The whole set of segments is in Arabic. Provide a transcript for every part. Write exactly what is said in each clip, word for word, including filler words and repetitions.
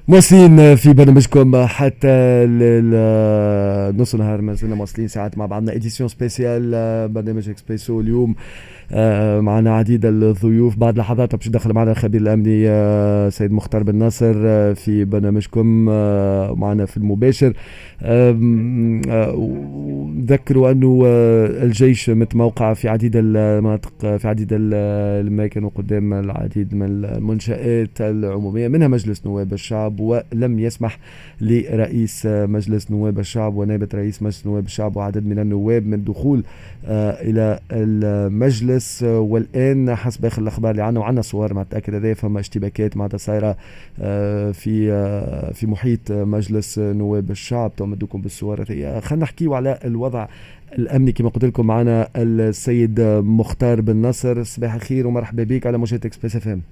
مواصلين في برنامجكم حتى ال- نص نهار، ما زلنا مواصلين ساعات مع بعضنا. اديسيون سبيسيال برنامج اكسبريسو اليوم. آه، معنا عديد الضيوف. بعد لحظات باش يدخل معنا الخبير الامني آه، سيد مختار بن ناصر آه، في برنامجكم آه، معنا في المباشر. آم، آه، ونذكروا انه آه، الجيش متموقع في عديد المناطق، في عديد ال- الاماكن، وقدام العديد من المنشآت العموميه منها مجلس نواب الشعب، ولم يسمح لرئيس مجلس نواب الشعب ونائبة رئيس مجلس نواب الشعب وعدد من النواب من دخول آه الى المجلس. آه والان حسب اخر الاخبار اللي عنا، وعنا صور ما تاكد هذا، فما اشتباكات معناتها صايره آه في آه في محيط مجلس نواب الشعب. تمدكم بالصور هذه. خلينا نحكيو على الوضع الامني كما قلت لكم. معنا السيد مختار بن ناصر. صباح الخير ومرحبا بك على موجات اكسبريس اف ام.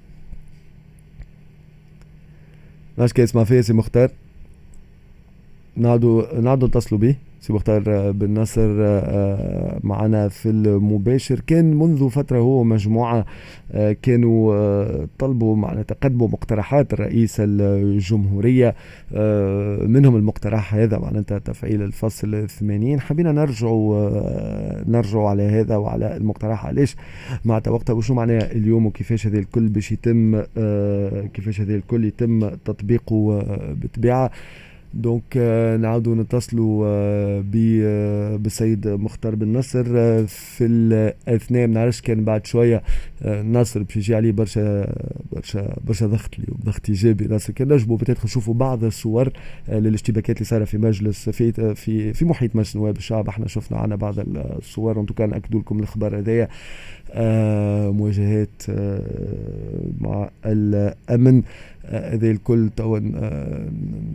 ماش كيسمع فيا سي مختار؟ نعدوا نعدوا اتصلوا به سي مختار بن ناصر آه، معنا في المباشر. كان منذ فترة هو مجموعة آه، كانوا آه، طلبوا معنا تقدموا مقترحات الرئيس الجمهورية، آه، منهم المقترح هذا معناتها تفعيل الفصل الثمانين. حبينا نرجعوا آه، نرجعوا على هذا وعلى المقترح علاش معناتها وقتها وشو معناها اليوم، وكيفاش هذا الكل باش يتم آه، كيفاش هذا الكل يتم تطبيقه آه، بطبيعة. دونك آه، نعاودوا نتصلوا آه، ب- بالسيد مختار بن نصر آه، في الاثناء. ما نعرفش كان بعد شويه آه، ناصر باش يجي عليه برشا برشا برشا ضغط اليوم، ضغط ايجابي. ناصر كان نجموا بتاتر نشوفوا بعض الصور آه، للاشتباكات اللي صايره في مجلس في في في محيط مجلس نواب الشعب. احنا شفنا عنا بعض الصور، وانتم كان اكدوا لكم الخبر هذايا. آه، مواجهات آه، مع الامن هذا الكل. توا آه،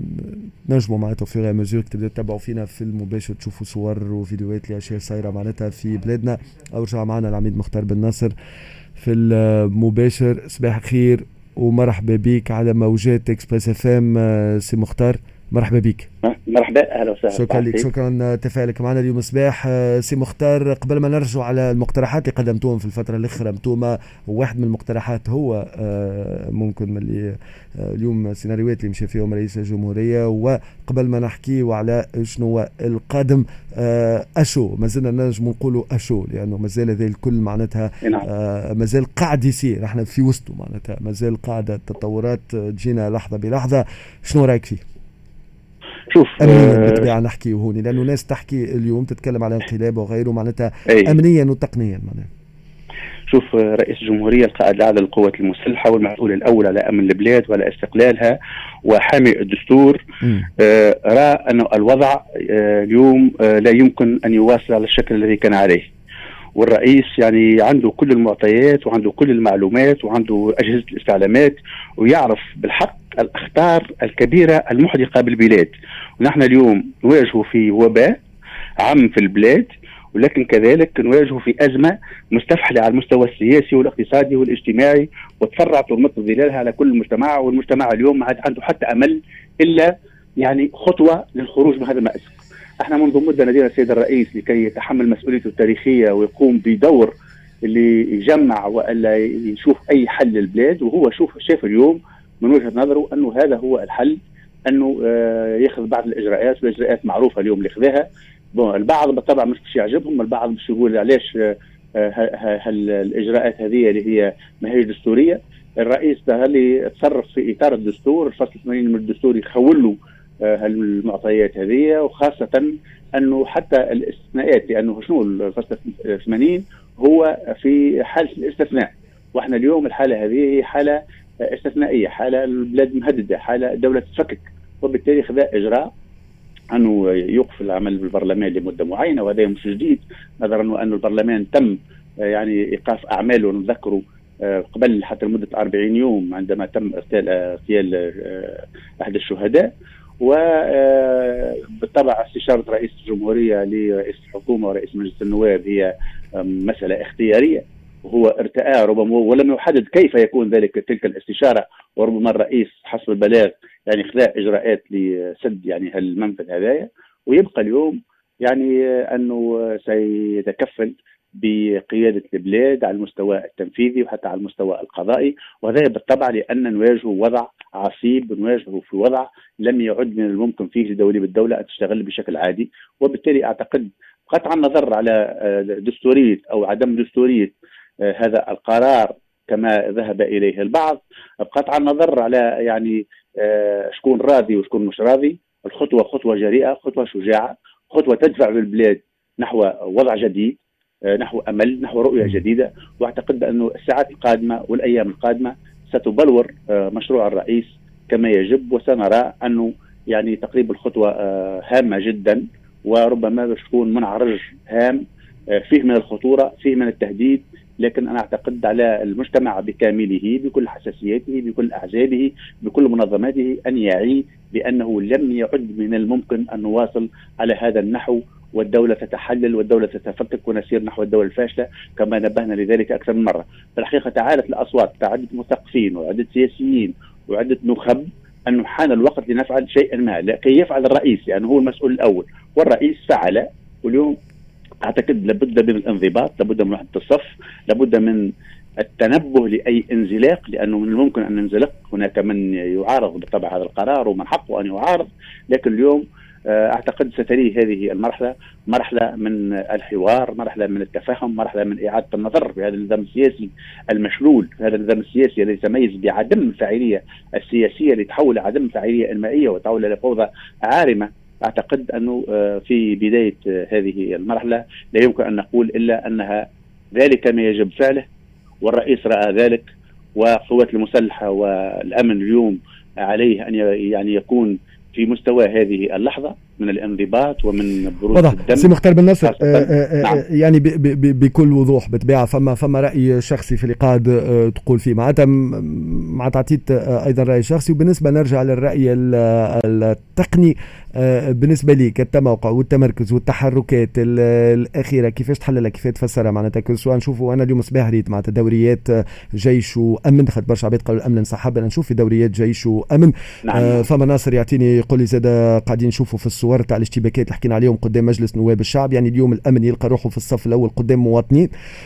نجموا معناتها في غير مزور تبداو تتابعوا فينا في المباشر، تشوفوا صور وفيديوهات لاشياء صايره معناتها في بلادنا. ارجع معنا العميد مختار بن ناصر في المباشر. صباح الخير ومرحبا بك على موجات اكسبريس اف ام سي مختار. مرحبا بك. مرحبا، اهلا وسهلا. شكرا لك، شكرا تفاعلك معنا اليوم صباح. سي مختار، قبل ما نرجع على المقترحات اللي قدمتوهم في الفتره الاخيره انتوما، واحد من المقترحات هو ممكن من اللي اليوم سيناريوهات اللي مشى فيهم رئيس الجمهوريه. وقبل ما نحكيوا على شنو القادم، اشو مازلنا نجم نقولوا اشو، لانه مازال هذا الكل معناتها مازال قاعد يصير، احنا في وسطه معناتها مازال قاعده التطورات تجينا لحظه بلحظه. شنو رايك فيه؟ شوف امنيا بالطبيعه نحكي هوني، لانه ناس تحكي اليوم تتكلم على انقلاب وغيره معناتها امنيا وتقنيا معناتها. شوف، رئيس الجمهوريه القائد الاعلى للقوات المسلحه والمسؤول الاول على امن البلاد وعلى استقلالها وحامي الدستور آه راى ان الوضع آه اليوم آه لا يمكن ان يواصل على الشكل الذي كان عليه. والرئيس يعني عنده كل المعطيات وعنده كل المعلومات وعنده أجهزة الاستعلامات، ويعرف بالحق الأخطار الكبيرة المحدقة بالبلاد. ونحن اليوم نواجه في وباء عام في البلاد، ولكن كذلك نواجه في أزمة مستفحلة على المستوى السياسي والاقتصادي والاجتماعي، وتفرعت ومت ظلالها على كل المجتمع. والمجتمع اليوم ما عنده حتى أمل إلا يعني خطوة للخروج من هذا المأزق. احنا منذ مده نادينا السيد الرئيس لكي يتحمل مسؤوليته التاريخيه ويقوم بدور اللي يجمع والا يشوف اي حل للبلاد، وهو شوف شاف اليوم من وجهه نظره انه هذا هو الحل، انه آه ياخذ بعض الاجراءات، والاجراءات معروفه اليوم اللي خذاها. البعض بالطبع مش باش يعجبهم، البعض باش يقول علاش آه هالاجراءات هذه اللي هي ما هي دستوريه. الرئيس ده اللي تصرف في اطار الدستور، الفصل ثمانين من الدستور يخول له المعطيات هذه، وخاصة أنه حتى الاستثناءات، لأنه شنو الفصل ثمانين هو في حالة الاستثناء، وإحنا اليوم الحالة هذه هي حالة استثنائية، حالة البلاد مهددة، حالة الدولة تتفكك، وبالتالي خذا إجراء أنه يوقف العمل بالبرلمان لمدة معينة. وهذا مش جديد، نظرا أن البرلمان تم يعني إيقاف أعماله. نذكروا قبل حتى لمدة أربعين يوم عندما تم اغتيال اغتيال أحد الشهداء. وبالطبع استشارة رئيس الجمهورية لرئيس الحكومة ورئيس مجلس النواب هي مسألة اختيارية، وهو ارتأى ربما ولم يحدد كيف يكون ذلك تلك الاستشارة. وربما الرئيس حسب البلاغ يعني خذا إجراءات لسد يعني المنفذ هذايا. ويبقى اليوم يعني أنه سيتكفل بقيادة البلاد على المستوى التنفيذي وحتى على المستوى القضائي، وهذا بالطبع لأن نواجه وضع عصيب، نواجهه في وضع لم يعد من الممكن فيه لدولة بالدولة أن تشتغل بشكل عادي. وبالتالي أعتقد قطع النظر على دستورية أو عدم دستورية هذا القرار كما ذهب إليه البعض، بقطع النظر على يعني شكون راضي وشكون مش راضي، الخطوة خطوة جريئة، خطوة شجاعة، خطوة تدفع بالبلاد نحو وضع جديد، نحو أمل، نحو رؤية جديدة. وأعتقد أن الساعات القادمة والأيام القادمة ستبلور مشروع الرئيس كما يجب، وسنرى أنه يعني تقريب الخطوة هامة جدا، وربما باش تكون منعرج هام فيه من الخطورة، فيه من التهديد. لكن أنا أعتقد على المجتمع بكامله بكل حساسياته بكل أحزابه بكل منظماته أن يعي بأنه لم يعد من الممكن أن نواصل على هذا النحو، والدولة تتحلل والدولة تتفكك ونسير نحو الدولة الفاشلة كما نبهنا لذلك أكثر من مرة. في الحقيقة تعالت الأصوات، عدة مثقفين وعدة سياسيين وعدة نخب أنه حان الوقت لنفعل شيئا ما، كي يفعل الرئيس لأنه يعني هو المسؤول الأول، والرئيس فعل. واليوم أعتقد لابد من الانضباط، لابد من وحدة الصف، لابد من التنبه لأي انزلاق، لأنه من الممكن أن ننزلق. هناك من يعارض بالطبع هذا القرار ومن حقه أن يعارض، لكن اليوم أعتقد ستري هذه المرحلة مرحلة من الحوار، مرحلة من التفاهم، مرحلة من إعادة النظر في هذا النظام السياسي المشلول، في هذا النظام السياسي الذي يتميز بعدم الفاعلية السياسية لتحول عدم الفاعلية المائية وتحول إلى فوضى عارمة. أعتقد أنه في بداية هذه المرحلة لا يمكن أن نقول إلا أنها ذلك ما يجب فعله، والرئيس رأى ذلك، والقوات المسلحة والأمن اليوم عليه أن يعني يكون في مستوى هذه اللحظة من الانضباط ومن بروز الدم. سي مختار بن ناصر، نعم. يعني ب ب بكل وضوح بطبيعة فما فما رأي شخصي في اللقاء تقول فيه معناتها مع تعطيت أيضا رأي شخصي. وبالنسبة نرجع للرأي التقني بالنسبة لي كالتموقع والتمركز والتحركات الأخيرة كيفاش تحللها، كيفاش تفسرها؟ معناتها سواء نشوفوا أنا اليوم صباح ريت معناتها دوريات جيش وأمن، خد برشا عباد قالوا الأمن انسحب، أنا نشوف في دوريات جيش وأمن. نعم. آه فما ناصر يعطيني يقول لي زاد قاعدين نشوفوا في الصور تاع الاشتباكات اللي حكينا عليهم قدام مجلس نواب الشعب، يعني اليوم الأمن يلقى روحه في الصف الأول قدام مواطنين.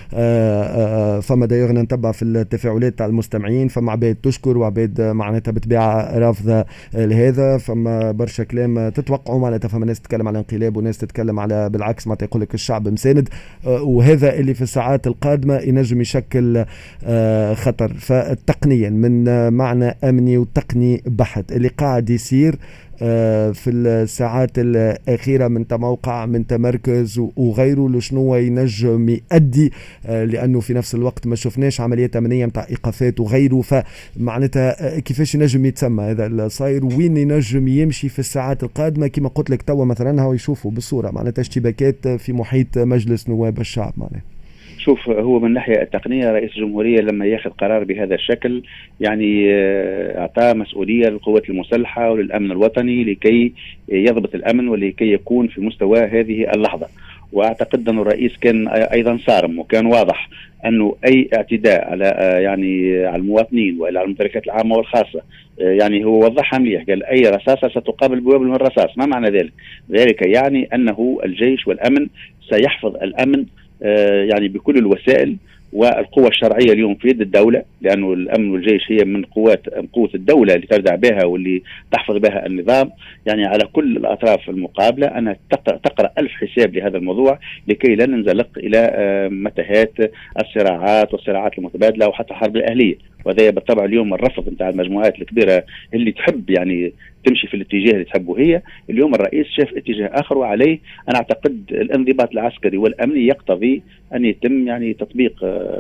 آه آه فما داير نتبع في التفاعلات تاع المستمعين، فما عباد تشكر وعباد معناتها بطبيعة رافضة لهذا، فما برشا كلام تتوقعوا معناتها، فما ناس تتكلم على انقلاب وناس تتكلم على بالعكس معناتها يقول لك الشعب مساند، آه وهذا اللي في الساعات القادمة ينجم يشكل آه خطر. فتقنيا من آه معنى أمني وتقني بحت اللي قاعد يصير في الساعات الأخيرة من تموقع من تمركز وغيره لشنو ينجم يؤدي، لأنه في نفس الوقت ما شفناش عمليات أمنية متاع إيقافات وغيره، فمعناتها كيفاش ينجم يتسمى هذا الصاير وين ينجم يمشي في الساعات القادمة كما قلت لك توا مثلا هو يشوفوا بالصورة معناتها اشتباكات في محيط مجلس نواب الشعب. معناتها شوف، هو من الناحية التقنية رئيس الجمهورية لما ياخذ قرار بهذا الشكل يعني أعطاه مسؤولية للقوات المسلحة وللأمن الوطني لكي يضبط الأمن ولكي يكون في مستوى هذه اللحظة. وأعتقد أن الرئيس كان أيضا صارم وكان واضح أنه أي اعتداء على يعني على المواطنين وإلى على الممتلكات العامة والخاصة يعني هو وضحها مليح، قال أي رصاصة ستقابل بوابل من الرصاص. ما معنى ذلك؟ ذلك يعني أنه الجيش والأمن سيحفظ الأمن يعني بكل الوسائل، والقوة الشرعية اليوم في يد الدولة، لأنه الأمن والجيش هي من قوات قوة الدولة اللي تردع بها واللي تحفظ بها النظام. يعني على كل الأطراف المقابلة أن تقرأ ألف حساب لهذا الموضوع لكي لا ننزلق إلى متاهات الصراعات والصراعات المتبادلة وحتى الحرب الأهلية. وهذا بالطبع اليوم الرفض نتاع المجموعات الكبيرة اللي تحب يعني تمشي في الاتجاه اللي تحبه هي. اليوم الرئيس شاف اتجاه آخر، وعليه أنا أعتقد الانضباط العسكري والأمني يقتضي أن يتم يعني تطبيق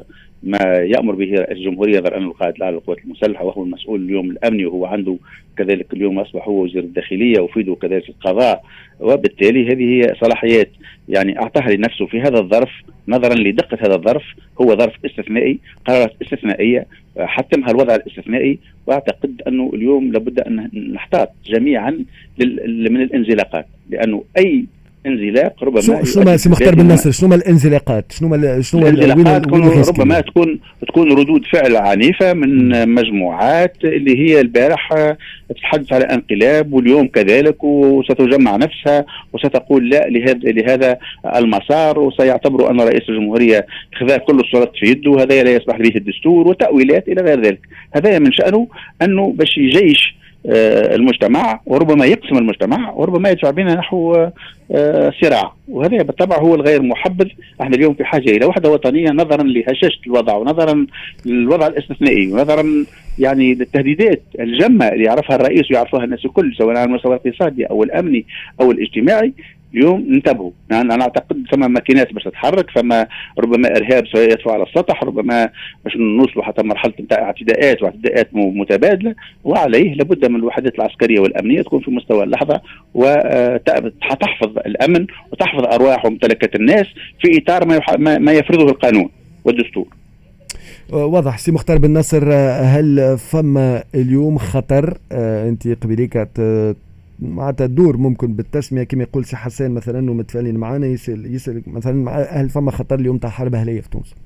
ما يأمر به رئيس الجمهورية ذر أن القائد الأعلى للقوات المسلحة وهو المسؤول اليوم الأمني، وهو عنده كذلك اليوم أصبح هو وزير الداخلية وفيده كذلك القضاء، وبالتالي هذه هي صلاحيات يعني أعطاها لنفسه في هذا الظرف نظرا لدقة هذا الظرف. هو ظرف استثنائي، قرارات استثنائية حتمها الوضع الاستثنائي. وأعتقد أنه اليوم لابد أن نحتاط جميعا من الانزلاقات، لأنه أي انزلاق ربما شو شو ما سي مختار بن نصر، شنو ما الانزلاقات، شنو ما شنو الانزلاقات تكون ربما تكون تكون ردود فعل عنيفه من مجموعات اللي هي البارح تتحدث على انقلاب واليوم كذلك، وستجمع نفسها وستقول لا لهذا لهذا المسار، وسيعتبروا ان رئيس الجمهوريه خذا كل السلطات في يده وهذا لا يسمح به الدستور وتاويلات الى غير ذلك. هذا من شانه انه باش يجيش المجتمع وربما يقسم المجتمع وربما يدفع بنا نحو صراع، وهذا بالطبع هو الغير محبذ. احنا اليوم في حاجه الى وحده وطنيه نظرا لهشاشه الوضع ونظرا للوضع الاستثنائي ونظرا يعني للتهديدات الجمه اللي يعرفها الرئيس ويعرفها الناس الكل سواء على المستوى الاقتصادي او الامني او الاجتماعي. اليوم ننتبهوا، يعني انا اعتقد ثم ماكينات باش تتحرك، فما ربما ارهاب سيطفو على السطح، ربما باش نوصلوا حتى مرحله نتاع اعتداءات واعتداءات متبادله، وعليه لابد من الوحدات العسكريه والامنيه تكون في مستوى اللحظه وتحفظ الامن وتحفظ ارواح وممتلكات الناس في اطار ما ما يفرضه القانون والدستور. واضح. سي مختار بن نصر، هل فما اليوم خطر انت قبليك معناتها الدور ممكن بالتسميه كما يقول سي حسان مثلا انه متفائلين معنا، يسال يسال مثلا هل فما خطر اليوم تاع حرب اهليه في تونس؟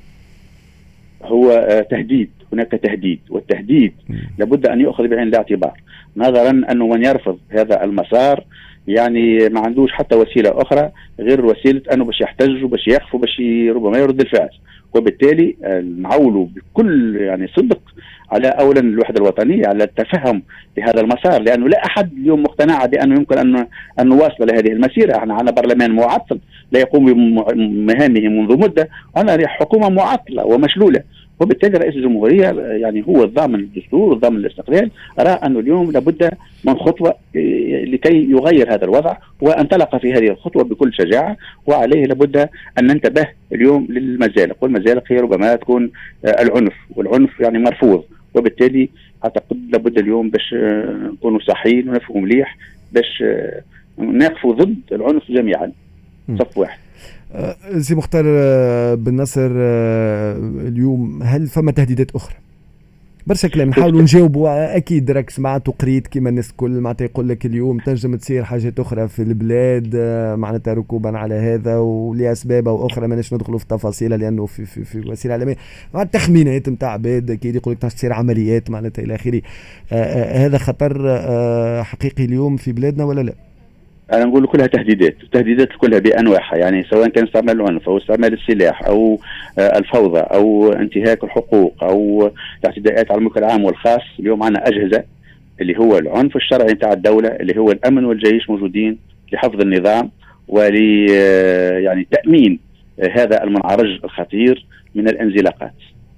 هو تهديد، هناك تهديد، والتهديد م. لابد ان يؤخذ بعين الاعتبار، نظرا انه من يرفض هذا المسار يعني ما عندوش حتى وسيله اخرى غير وسيله انه باش يحتج وباش يخف وباش ربما يرد الفعل، وبالتالي نعولوا بكل يعني صدق على اولا الوحده الوطنيه على التفهم لهذا المسار، لانه لا احد اليوم مقتنع بانه يمكن ان ان نواصل هذه المسيره. احنا على برلمان معطل لا يقوم بمهامه منذ مده، وعندنا حكومه معطله ومشلوله، وبالتالي رئيس الجمهوريه يعني هو الضامن للدستور والضامن للاستقلال، ارى انه اليوم لابد من خطوه لكي يغير هذا الوضع، وانطلق في هذه الخطوه بكل شجاعه، وعليه لابد ان ننتبه اليوم للمزالق، والمزالق هي ربما تكون العنف، والعنف يعني مرفوض، وبالتالي اعتقد لابد اليوم باش نكونوا صحيين ونفهموا مليح باش نقفوا ضد العنف جميعا صف واحد. سي مختار بن نصر، اليوم هل فما تهديدات اخرى؟ برشا كلام نحاولوا نجاوبوا، اكيد راكس معناتها قريت كيما الناس الكل معناتها يقول لك اليوم تنجم تصير حاجات اخرى في البلاد معناتها ركوبا على هذا ولاسباب او اخرى ماناش ندخلوا في تفاصيلها لانه في في في وسيله اعلاميه معناتها تخمينات نتاع عباد اكيد يقول لك تصير عمليات معناتها الى اخره. هذا خطر آه حقيقي اليوم في بلادنا ولا لا؟ أنا نقول كلها تهديدات، التهديدات كلها بأنواعها، يعني سواء كان استعمال العنف أو استعمال السلاح أو الفوضى أو انتهاك الحقوق أو الاعتداءات على الملك العام والخاص. اليوم عندنا أجهزة اللي هو العنف الشرعي نتاع الدولة اللي هو الأمن والجيش موجودين لحفظ النظام ول يعني تأمين هذا المنعرج الخطير من الانزلاقات.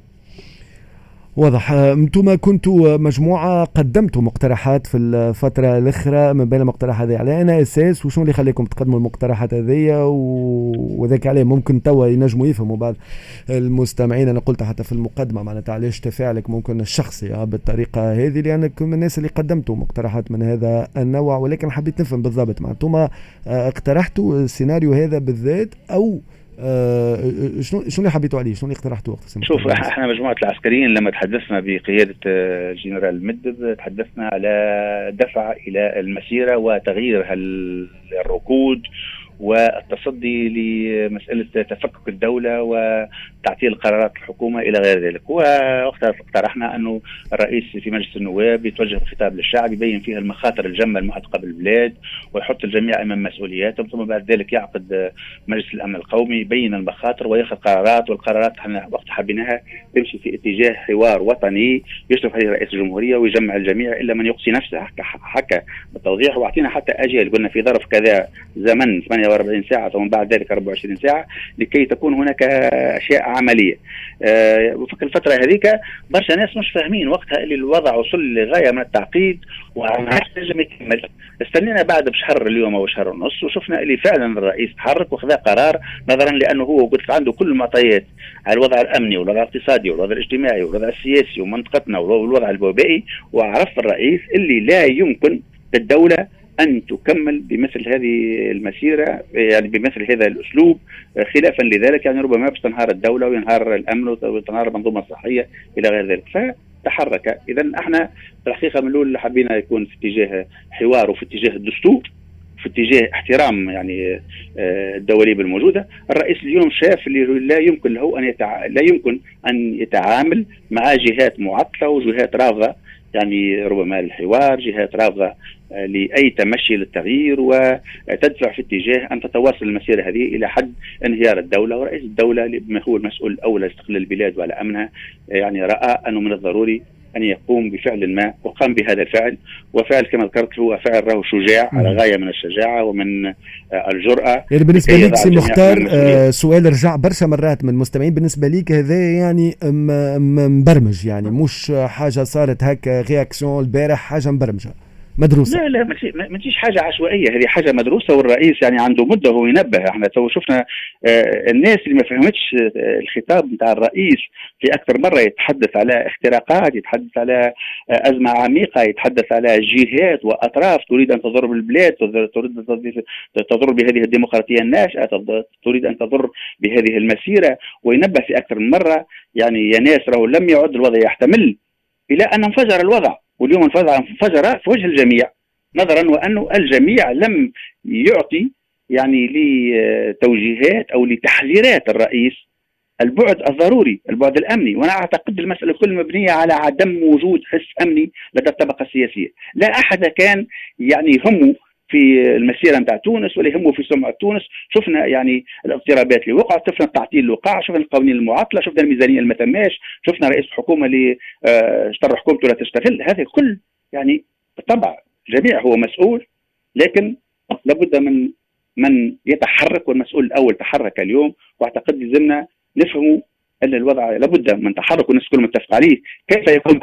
واضح. انتم كنتوا مجموعه قدمتوا مقترحات في الفتره الاخرى، من بين المقترحات هذه على انا اساس وشنو اللي خليكم تقدموا المقترحات هذه وذاك عليه ممكن توا ينجموا يفهموا بعض المستمعين. انا قلت حتى في المقدمه معناتها علاش تفاعلك ممكن الشخصي بالطريقه هذه لانكم من الناس اللي قدمتوا مقترحات من هذا النوع، ولكن حبيت نفهم بالضبط معناتها اقترحتوا السيناريو هذا بالذات او آه شنو شنو اللي حبيتوا عليه، شنو اللي اقترحتوا وقت؟ شوف احنا مجموعه العسكريين لما تحدثنا بقياده الجنرال المدب تحدثنا على دفع الى المسيره وتغيير الركود والتصدي لمسألة تفكك الدولة وتعطيل قرارات الحكومة إلى غير ذلك. ووقتها اقترحنا أنه الرئيس في مجلس النواب يتوجه خطاب للشعب يبين فيها المخاطر الجمة المحدقة بالبلاد ويحط الجميع أمام مسؤولياتهم، ثم بعد ذلك يعقد مجلس الأمن القومي يبين المخاطر ويأخذ قرارات، والقرارات احنا وقت حبيناها تمشي في اتجاه حوار وطني يشرف عليه رئيس الجمهورية ويجمع الجميع إلا من يقصي نفسه. حكى حكى بالتوضيح واعطينا حتى أجيال، قلنا في ظرف كذا زمن ثمانية وأربعين ساعة ثم بعد ذلك أربعة وعشرين ساعة لكي تكون هناك أشياء عملية. أه وفي الفترة هذيك برشا ناس مش فاهمين وقتها اللي الوضع وصل لغاية من التعقيد وعماش نجم يكمل. استنينا بعد بشهر اليوم أو شهر ونص وشفنا اللي فعلا الرئيس تحرك وخذ قرار نظرا لأنه هو قلت عنده كل المعطيات على الوضع الأمني والوضع الاقتصادي والوضع الاجتماعي والوضع السياسي ومنطقتنا والوضع الوبائي، وعرف الرئيس اللي لا يمكن للدولة أن تكمل بمثل هذه المسيرة يعني بمثل هذا الأسلوب، خلافا لذلك يعني ربما باش تنهار الدولة وينهار الأمن وتنهار المنظومة الصحية إلى غير ذلك. فتحرك. إذا احنا في الحقيقة من الأول حبينا يكون في اتجاه حوار وفي اتجاه الدستور في اتجاه احترام يعني الدواليب الموجوده. الرئيس اليوم شاف اللي لا يمكن له ان يتع... لا يمكن ان يتعامل مع جهات معطله وجهات رافضه، يعني ربما الحوار، جهات رافضه لاي تمشي للتغيير وتدفع في اتجاه ان تتواصل المسيره هذه الى حد انهيار الدوله. ورئيس الدوله بما هو المسؤول الاول عن استقلال البلاد وعلى امنها يعني راى انه من الضروري أن يقوم بفعل ما، وقام بهذا الفعل. وفعل كما ذكرت هو فعل راه شجاع على غاية من الشجاعة ومن الجرأة. يعني بالنسبة ليك سي مختار آه سؤال رجع برشا مرات من المستمعين، بالنسبة ليك هذا يعني مبرمج، يعني مش حاجة صارت هكا رياكسيون البارح، حاجة مبرمجة مدروسة؟ لا لا ما تجيش حاجة عشوائية، هذه حاجة مدروسة. والرئيس يعني عنده مدة هو ينبه. احنا تو شفنا آه الناس اللي ما فهمتش آه الخطاب نتاع الرئيس في أكثر مرة يتحدث على اختراقات، يتحدث على آه أزمة عميقة، يتحدث على جهات وأطراف تريد أن تضر بالبلاد، تريد أن تضر بهذه الديمقراطية الناشئة، تريد أن تضر بهذه المسيرة، وينبه في أكثر من مرة. يعني يا ناس راهو لم يعد الوضع يحتمل إلى أن انفجر الوضع، واليوم انفجر في وجه الجميع، نظرا وأنه الجميع لم يعطي يعني لتوجيهات أو لتحذيرات الرئيس البعد الضروري، البعد الأمني. وأنا أعتقد المسألة كل مبنية على عدم وجود حس أمني لدى الطبقة السياسية. لا أحد كان يعني يهمه في المسيرة نتاع تونس ولا يهمه في سمعة تونس. شفنا يعني الاضطرابات اللي وقعت، شفنا التعطيل اللي وقع، شفنا القوانين المعطلة، شفنا الميزانية اللي ما تماش، شفنا رئيس الحكومة اللي اشترى حكومته لا تشتغل. هذا كل يعني بالطبع جميع هو مسؤول، لكن لابد من من يتحرك، والمسؤول الأول تحرك اليوم. واعتقد لازمنا نفهموا أن الوضع لابد من تحرك، والناس كل متفق عليه. كيف يكون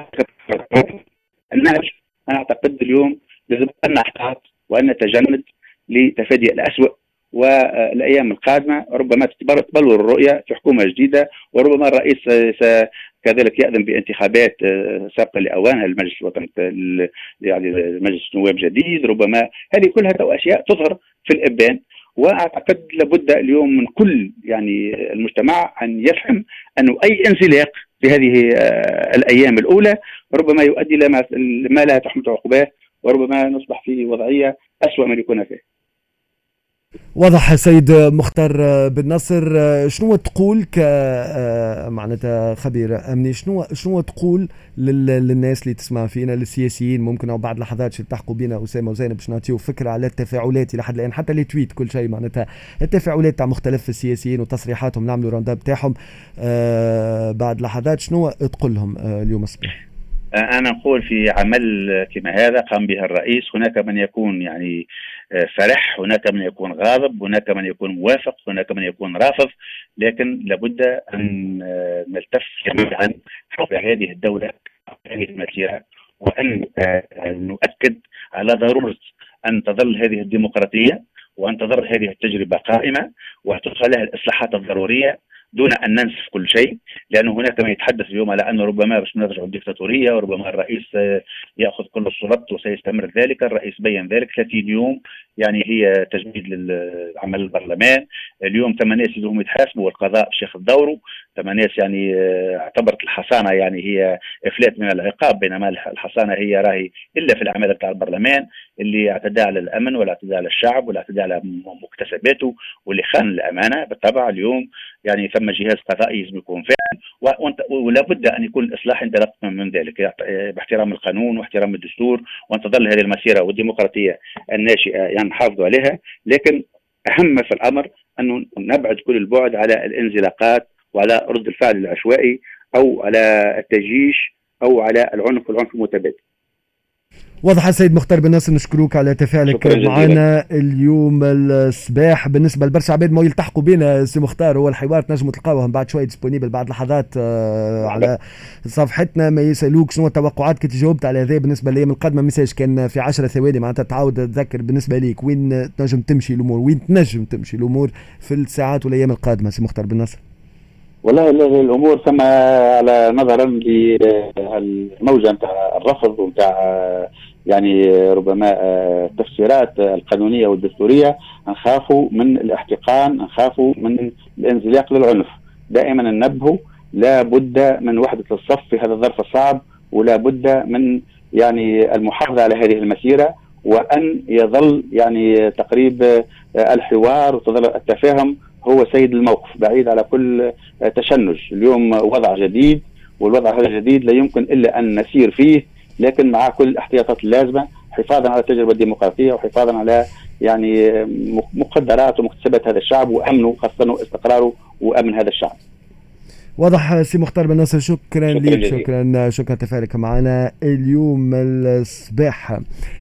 النهج؟ أنا أعتقد اليوم لازم أن نحتاط وأن نتجند لتفادي الأسوأ، والأيام القادمة ربما تبلور الرؤية في حكومة جديدة، وربما الرئيس كذلك يأذن بانتخابات سابقة لأوانها المجلس الوطني، يعني مجلس نواب جديد. ربما هذه كلها أشياء تظهر في الإبان. وأعتقد لابد اليوم من كل يعني المجتمع أن يفهم أنه أي انزلاق في هذه الأيام الأولى ربما يؤدي لما ما لا تحمل عقباه، وربما نصبح في وضعية أسوأ من يكون فيه. واضح سيد مختار بن ناصر. شنو تقول ك معناتها خبير امني، شنو شنو تقول للناس اللي تسمع فينا، للسياسيين ممكن او بعد لحظات يلتحقوا بينا اسامه وزينب باش نعطيو فكره على التفاعلات لحد الان، حتى لي تويت كل شيء، معناتها التفاعلات تاع مختلف السياسيين وتصريحاتهم، نعملوا رونداب تاعهم أه بعد لحظات، شنو تقول لهم أه اليوم الصباح؟ أنا أقول في عمل كما هذا قام به الرئيس هناك من يكون يعني فرح، هناك من يكون غاضب، هناك من يكون موافق، هناك من يكون رافض، لكن لابد أن نلتف جميعا حول هذه الدولة، هذه المسيرة، وأن نؤكد على ضرورة أن تظل هذه الديمقراطية وأن تظل هذه التجربة قائمة وتدخل لها الإصلاحات الضرورية دون أن ننسف كل شيء. لأنه هناك من يتحدث اليوم على أن ربما باش نرجع الديكتاتورية، وربما الرئيس يأخذ كل السلطات وسيستمر ذلك. الرئيس بيّن ذلك. ثلاثين يوم يعني هي تجميد للعمل البرلمان. اليوم ثمان ناس يدهم يتحاسبوا والقضاء باش ياخذ دوره. ثمان ناس يعني اعتبرت الحصانة يعني هي إفلات من العقاب، بينما الحصانة هي راهي إلا في الأعمال بتاع البرلمان اللي اعتدى على الأمن ولا اعتدى على الشعب ولا اعتدى على مكتسباته واللي خان الأمانة. بالطبع اليوم يعني ثم جهاز قضائي لازم يكون فاعل، ولا بد أن يكون الإصلاح انطلاق من ذلك باحترام القانون واحترام الدستور، وأن تظل هذه المسيرة والديمقراطية الناشئة يعني نحافظوا عليها. لكن أهم في الأمر أن نبعد كل البعد على الانزلاقات وعلى رد الفعل العشوائي أو على التجيش أو على العنف والعنف المتبادل. واضح سيد مختار بن ناصر، نشكروك على تفاعلك معنا اليوم الصباح. بالنسبه لبرشا عباد ما يلتحقوا بنا سي مختار، هو الحوار تنجموا تلقاوهم بعد شويه ديسبونيبل بعد لحظات على صفحتنا. ما يسالوك شنو التوقعات كنت جاوبت على هذا بالنسبه للايام القادمه، ميساج كان في عشرة ثواني معناتها تعاود تذكر بالنسبه ليك وين تنجم تمشي الامور، وين تنجم تمشي الامور في الساعات والايام القادمه سي مختار بن ناصر؟ والله الامور ثم على نظرا للموجه نتاع الرفض ونتاع يعني ربما التفسيرات القانونيه والدستوريه، نخافوا من الاحتقان، نخافوا من الانزلاق للعنف. دائما ننبهوا لا بد من وحده الصف في هذا الظرف الصعب، ولا بد من يعني المحافظه على هذه المسيره، وأن يظل يعني تقريب الحوار وتظل التفاهم هو سيد الموقف بعيد على كل تشنج. اليوم وضع جديد، والوضع هذا الجديد لا يمكن إلا أن نسير فيه، لكن مع كل الاحتياطات اللازمة حفاظا على التجربة الديمقراطية وحفاظا على يعني مقدرات ومكتسبات هذا الشعب وأمنه خاصة واستقراره وأمن هذا الشعب. واضح سي مختار بن ناصر، شكرا لك، شكرا شكرا تفاعلك معنا اليوم الصباح.